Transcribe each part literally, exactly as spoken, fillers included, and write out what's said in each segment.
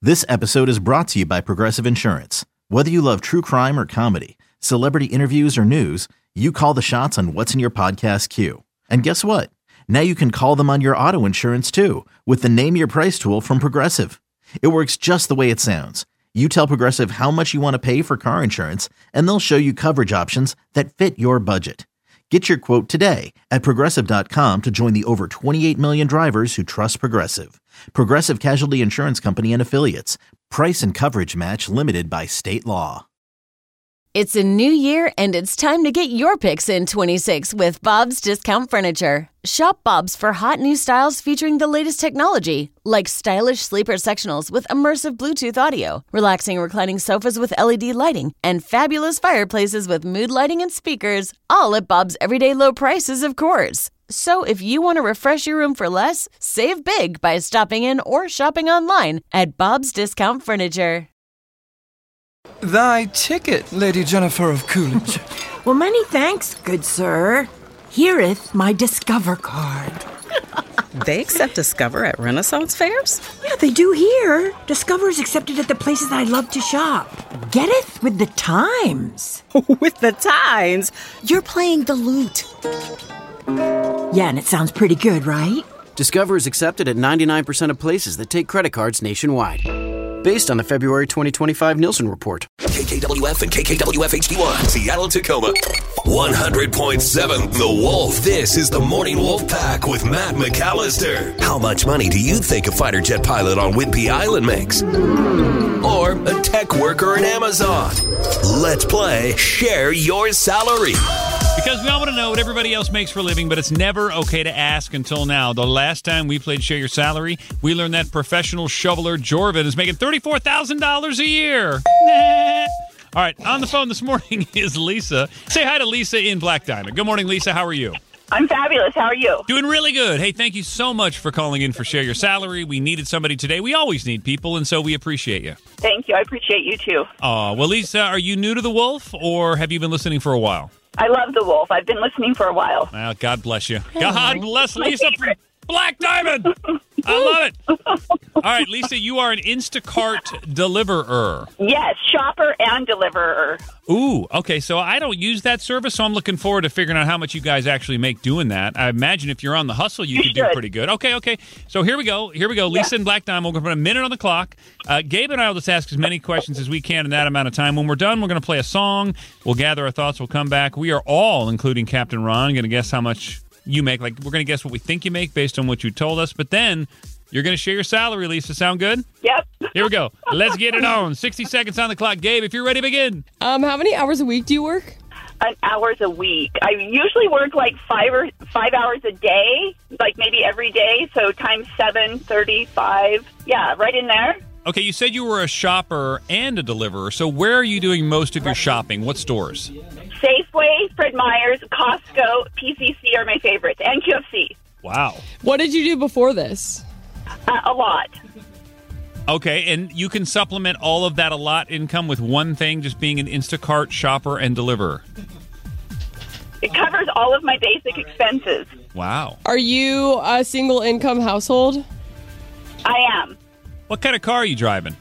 This episode is brought to you by Progressive Insurance. Whether you love true crime or comedy, celebrity interviews or news, you call the shots on what's in your podcast queue. And guess what? Now you can call them on your auto insurance too with the Name Your Price tool from Progressive. It works just the way it sounds. You tell Progressive how much you want to pay for car insurance, and they'll show you coverage options that fit your budget. Get your quote today at Progressive dot com to join the over twenty-eight million drivers who trust Progressive. Progressive Casualty Insurance Company and Affiliates. Price and coverage match limited by state law. It's a new year, and it's time to get your picks in twenty-six with Bob's Discount Furniture. Shop Bob's for hot new styles featuring the latest technology, like stylish sleeper sectionals with immersive Bluetooth audio, relaxing reclining sofas with L E D lighting, and fabulous fireplaces with mood lighting and speakers, all at Bob's everyday low prices, of course. So if you want to refresh your room for less, save big by stopping in or shopping online at Bob's Discount Furniture. Thy ticket, Lady Jennifer of Coolidge. Well, many thanks, good sir. Hereeth my Discover card. They accept Discover at Renaissance fairs? Yeah, they do here. Discover is accepted at the places I love to shop. Getteth with the times. With the times? You're playing the lute. Yeah, and it sounds pretty good, right? Discover is accepted at ninety-nine percent of places that take credit cards nationwide. Based on the February twenty twenty-five Nielsen report. K K W F and K K W F H D one, Seattle, Tacoma. one hundred point seven The Wolf. This is the Morning Wolf Pack with Matt McAllister. How much money do you think a fighter jet pilot on Whidbey Island makes? Or a tech worker in Amazon? Let's play Share Your Salary. Because we all want to know what everybody else makes for a living, but it's never okay to ask until now. The last time we played Share Your Salary, we learned that professional shoveler Jorvin is making thirty-four thousand dollars a year. Nah. All right, on the phone this morning is Lisa. Say hi to Lisa in Black Diamond. Good morning, Lisa. How are you? I'm fabulous. How are you? Doing really good. Hey, thank you so much for calling in for Share Your Salary. We needed somebody today. We always need people, and so we appreciate you. Thank you. I appreciate you, too. Uh, well, Lisa, are you new to The Wolf, or have you been listening for a while? I love The Wolf. I've been listening for a while. Well, God bless you. God bless Lisa from Black Diamond. I love it. All right, Lisa, you are an Instacart deliverer. Yes, shopper and deliverer. Ooh, okay, so I don't use that service, so I'm looking forward to figuring out how much you guys actually make doing that. I imagine if you're on the hustle, you, you could should. do pretty good. Okay, okay, so here we go. Here we go. Lisa yeah. and Black Diamond, we're going to put a minute on the clock. Uh, Gabe and I will just ask as many questions as we can in that amount of time. When we're done, we're going to play a song. We'll gather our thoughts. We'll come back. We are all, including Captain Ron, going to guess how much you make. Like, we're going to guess what we think you make based on what you told us, but then you're going to share your salary, Lisa. Sound good? Yep. Here we go. Let's get it on. sixty seconds on the clock. Gabe, if you're ready, begin. Um, how many hours a week do you work? An hours a week. I usually work like five or five hours a day, like maybe every day. So times seven, thirty-five. Yeah, right in there. Okay, you said you were a shopper and a deliverer. So where are you doing most of your shopping? What stores? Safeway, Fred Meyer's, Costco, P C C are my favorites, and Q F C. Wow. What did you do before this? Uh, a lot. Okay, and you can supplement all of that a lot income with one thing, just being an Instacart shopper and deliverer. It covers all of my basic expenses. Wow. Are you a single income household? I am. What kind of car are you driving?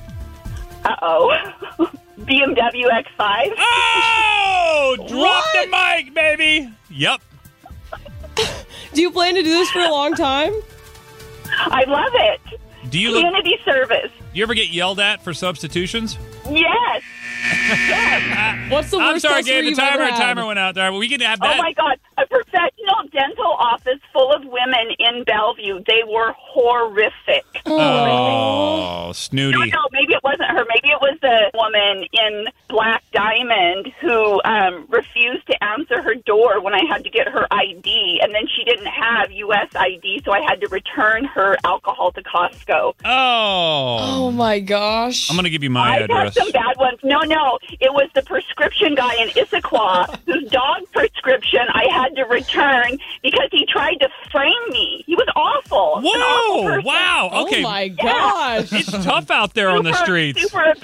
Uh-oh. B M W X five. Oh! Drop the mic, baby! Yep. Do you plan to do this for a long time? I love it. Do you Community look, service. Do you ever get yelled at for substitutions? Yes. yes. What's the worst I'm sorry, Gabe. The you've timer, ever had? timer went out there. We can have that. Oh, my God. A professional dental office full of women in Bellevue. They were horrific. Oh, snooty. No, no, maybe it wasn't her. Maybe it was the woman in Black Diamond who um, refused to answer her door when I had to get her I D, and then she didn't have U S I D, so I had to return her alcohol to Costco. Oh. Oh, my gosh. I'm going to give you my I've address. had some bad ones. No, no. It was the prescription guy in Issaquah whose dog prescription I had to return because he tried to frame me. He was awful. Whoa! An awful Wow! Okay. Oh, my gosh. It's tough out there super, on the streets. Super abusive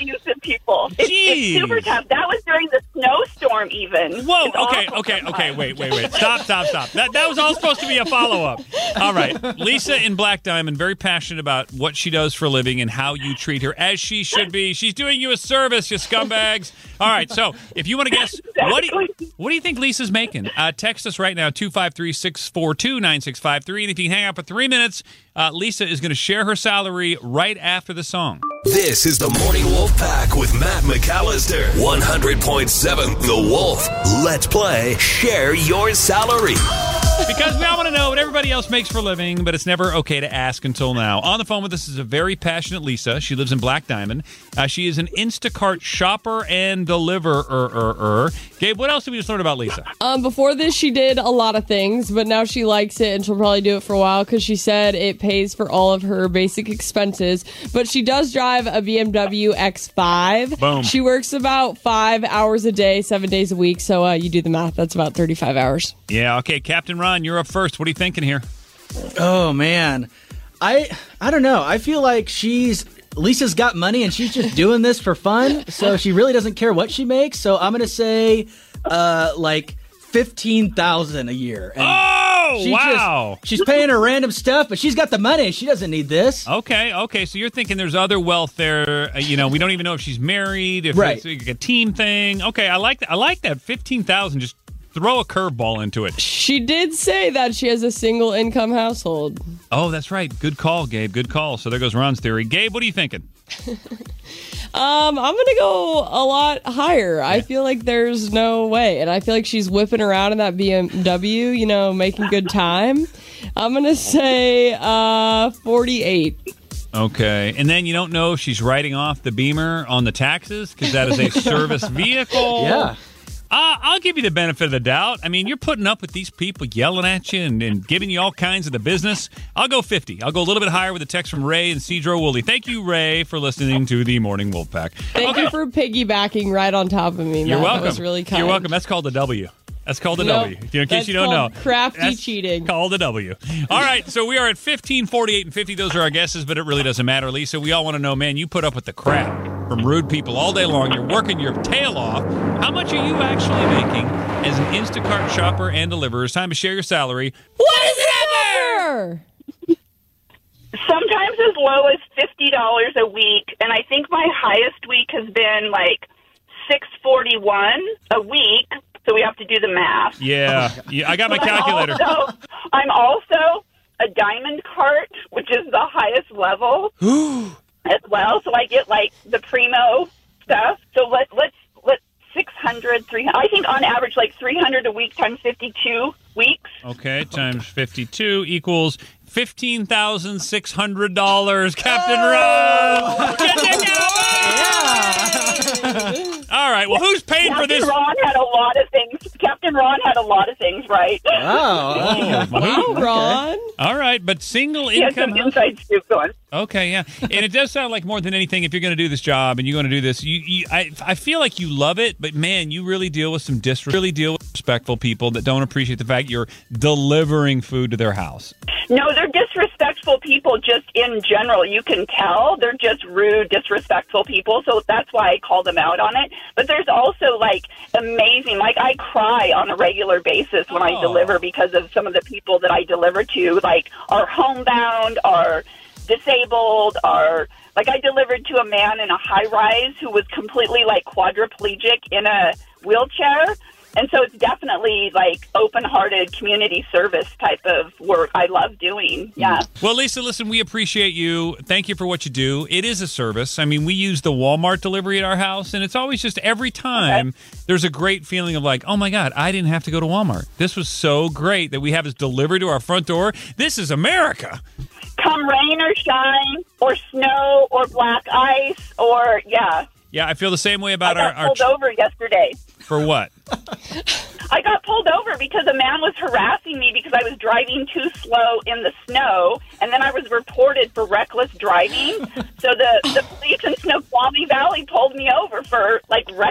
people. It's, it's super tough. That was during the snowstorm even. Whoa, It's okay, awful okay, sometimes. okay, wait, wait, wait. Stop, stop, stop. That that was all supposed to be a follow-up. All right. Lisa in Black Diamond, very passionate about what she does for a living and how you treat her, as she should be. She's doing you a service, you scumbags. All right, so if you want to guess, what do you, what do you think Lisa's making? Uh, text us right now, two five three, six four two, nine six five three. And if you can hang out for three minutes, uh, Lisa is going to share her salary right after the song. This is the Morning Wolf Pack with Matt McAllister. one hundred point seven The Wolf. Let's play Share Your Salary. Because we all want to know what everybody else makes for a living, but it's never okay to ask until now. On the phone with us is a very passionate Lisa. She lives in Black Diamond. Uh, she is an Instacart shopper and deliverer. Gabe, what else did we just learn about Lisa? Um, before this, she did a lot of things, but now she likes it, and she'll probably do it for a while because she said it pays for all of her basic expenses. But she does drive a B M W X five. Boom. She works about five hours a day, seven days a week. So uh, you do the math. That's about thirty-five hours. Yeah, okay, Captain Ron, you're up first. What are you thinking here? Oh, man. I I don't know. I feel like she's... Lisa's got money, and she's just doing this for fun, so she really doesn't care what she makes. So I'm going to say, uh, like, fifteen thousand dollars a year. And oh, she wow. Just, she's paying her random stuff, but she's got the money. She doesn't need this. Okay, okay, so you're thinking there's other wealth there. Uh, you know, we don't even know if she's married, if right. it's like a team thing. Okay, I like that. I like that. fifteen thousand dollars, just throw a curveball into it. She did say that she has a single income household. Oh, that's right. Good call, Gabe. Good call. So there goes Ron's theory. Gabe, what are you thinking? Um, I'm going to go a lot higher. I feel like there's no way. And I feel like she's whipping around in that B M W, you know, making good time. I'm going to say uh, forty-eight. Okay. And then you don't know if she's writing off the Beamer on the taxes because that is a service vehicle. Yeah. Uh, I'll give you the benefit of the doubt. I mean, you're putting up with these people yelling at you and, and giving you all kinds of the business. I'll go fifty. I'll go a little bit higher with a text from Ray and Cedro Woolley. Thank you, Ray, for listening to the Morning Wolf Pack. Thank okay. you for piggybacking right on top of me, Matt. You're welcome. That was really kind. You're welcome. That's called a W. That's called a Nope. W. In case That's you don't know. crafty That's cheating. Called a W. All right, so we are at fifteen, forty-eight, and fifty. Those are our guesses, but it really doesn't matter, Lisa. We all want to know, man, you put up with the crap from rude people all day long. You're working your tail off. How much are you actually making as an Instacart shopper and deliverer? It's time to share your salary. What is it ever? Sometimes as low as fifty dollars a week, and I think my highest week has been like six forty-one a week. So we have to do the math. Yeah, yeah. I got my calculator. I'm also, I'm also a diamond cart, which is the highest level as well. So I get like the primo stuff. So let let's let six hundred, three hundred. I think on average like three hundred a week times fifty-two weeks. Okay, times fifty-two equals fifteen thousand six hundred dollars. Captain Oh! Ron. All right. Well, who's paying Captain for this? Ron had a lot of things. Captain Ron had a lot of things right. Wow. Wow, Ron. All right, but single He had income. some inside scoop going. Okay, yeah, and it does sound like more than anything, if you're going to do this job and you're going to do this, you, you, I, I feel like you love it, but man, you really deal with some dis, really deal with respectful people that don't appreciate the fact you're delivering food to their house. No, they're disrespectful people just in general. You can tell they're just rude, disrespectful people. So that's why I call them out on it. But there's also like amazing, like I cry on a regular basis when Oh. I deliver because of some of the people that I deliver to, like are homebound, are disabled, are like I delivered to a man in a high rise who was completely like quadriplegic in a wheelchair. And so it's definitely like open-hearted community service type of work I love doing. Yeah. Well, Lisa, listen, we appreciate you. Thank you for what you do. It is a service. I mean, we use the Walmart delivery at our house, and it's always just every time okay. there's a great feeling of like, oh, my God, I didn't have to go to Walmart. This was so great that we have this delivered to our front door. This is America. Come rain or shine or snow or black ice or, yeah. Yeah, I feel the same way about I got our... pulled our... over yesterday. For what? I got pulled over because a man was harassing me because I was driving too slow in the snow, and then I was reported for reckless driving. So the, the police in Snoqualmie Valley pulled me over for, like, reckless driving.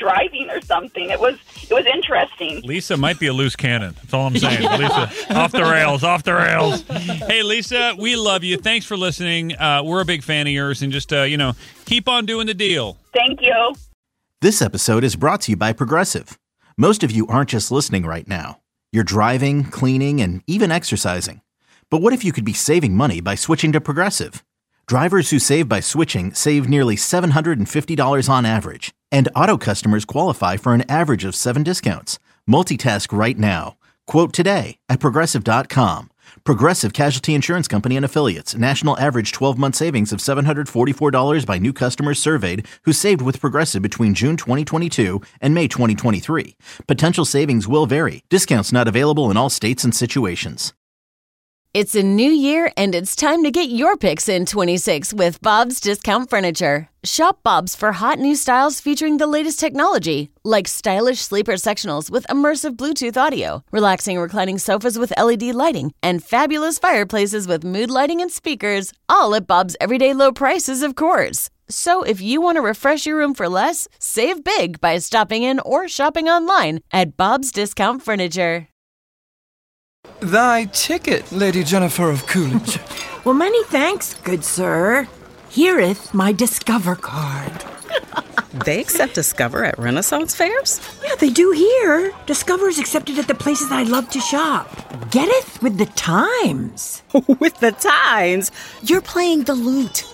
driving or something. It was it was interesting. Lisa might be a loose cannon. That's all I'm saying. Lisa, off the rails, off the rails. Hey, Lisa, we love you. Thanks for listening. Uh, we're a big fan of yours, and just, uh, you know, keep on doing the deal. Thank you. This episode is brought to you by Progressive. Most of you aren't just listening right now. You're driving, cleaning, and even exercising. But what if you could be saving money by switching to Progressive? Drivers who save by switching save nearly seven hundred fifty dollars on average. And auto customers qualify for an average of seven discounts. Multitask right now. Quote today at Progressive dot com. Progressive Casualty Insurance Company and Affiliates. National average twelve-month savings of seven hundred forty-four dollars by new customers surveyed who saved with Progressive between June twenty twenty-two and May twenty twenty-three. Potential savings will vary. Discounts not available in all states and situations. It's a new year, and it's time to get your picks in twenty-six with Bob's Discount Furniture. Shop Bob's for hot new styles featuring the latest technology, like stylish sleeper sectionals with immersive Bluetooth audio, relaxing reclining sofas with L E D lighting, and fabulous fireplaces with mood lighting and speakers, all at Bob's everyday low prices, of course. So if you want to refresh your room for less, save big by stopping in or shopping online at Bob's Discount Furniture. Thy ticket, Lady Jennifer of Coolidge. Well, many thanks, good sir. Hereeth my Discover card. They accept Discover at Renaissance fairs? Yeah, they do here. Discover is accepted at the places I love to shop. Getteth with the times. With the times? You're playing the lute.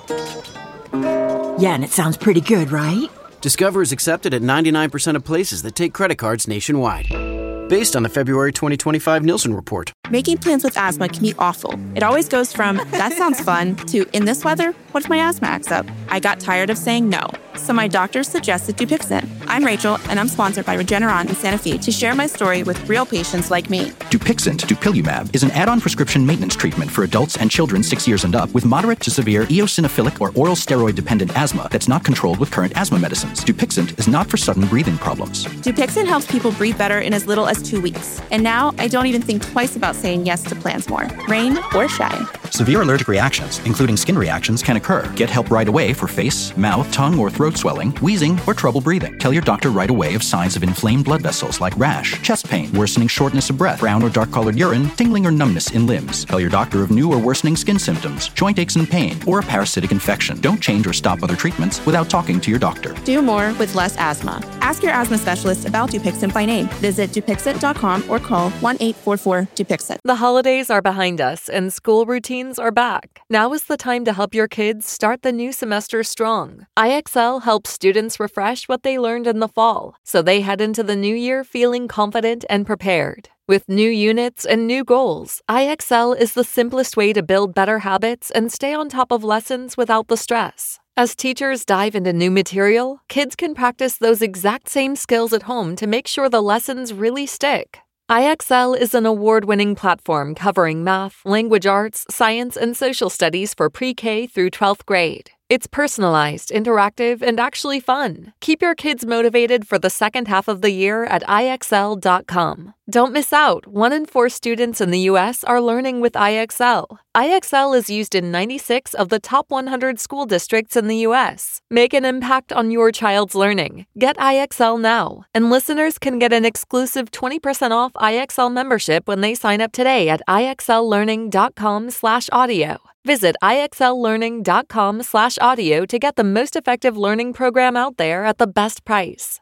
Yeah, and it sounds pretty good, right? Discover is accepted at ninety-nine percent of places that take credit cards nationwide. Based on the February twenty twenty-five Nielsen report. Making plans with asthma can be awful. It always goes from, that sounds fun, to, in this weather, what if my asthma acts up? I got tired of saying no, so my doctor suggested Dupixent. I'm Rachel, and I'm sponsored by Regeneron and Sanofi to share my story with real patients like me. Dupixent, dupilumab, is an add-on prescription maintenance treatment for adults and children six years and up with moderate to severe eosinophilic or oral steroid-dependent asthma that's not controlled with current asthma medicines. Dupixent is not for sudden breathing problems. Dupixent helps people breathe better in as little as two weeks. And now, I don't even think twice about saying yes to plans more, rain or shine. Severe allergic reactions, including skin reactions, can occur. Get help right away for face, mouth, tongue, or throat swelling, wheezing, or trouble breathing. Tell your doctor right away of signs of inflamed blood vessels like rash, chest pain, worsening shortness of breath, brown or dark-colored urine, tingling or numbness in limbs. Tell your doctor of new or worsening skin symptoms, joint aches and pain, or a parasitic infection. Don't change or stop other treatments without talking to your doctor. Do more with less asthma. Ask your asthma specialist about Dupixent by name. Visit Dupixent dot com or call one eight four four Dupixent. The holidays are behind us and school routines are back. Now is the time to help your kids start the new semester strong. I X L helps students refresh what they learned in the fall, so they head into the new year feeling confident and prepared. With new units and new goals, I X L is the simplest way to build better habits and stay on top of lessons without the stress. As teachers dive into new material, kids can practice those exact same skills at home to make sure the lessons really stick. I X L is an award-winning platform covering math, language arts, science, and social studies for pre-K through twelfth grade. It's personalized, interactive, and actually fun. Keep your kids motivated for the second half of the year at I X L dot com. Don't miss out. One in four students in the U S are learning with I X L. I X L is used in ninety-six of the top one hundred school districts in the U S. Make an impact on your child's learning. Get I X L now. And listeners can get an exclusive twenty percent off I X L membership when they sign up today at I X L learning dot com slash audio. Visit I X L learning dot com slash audio to get the most effective learning program out there at the best price.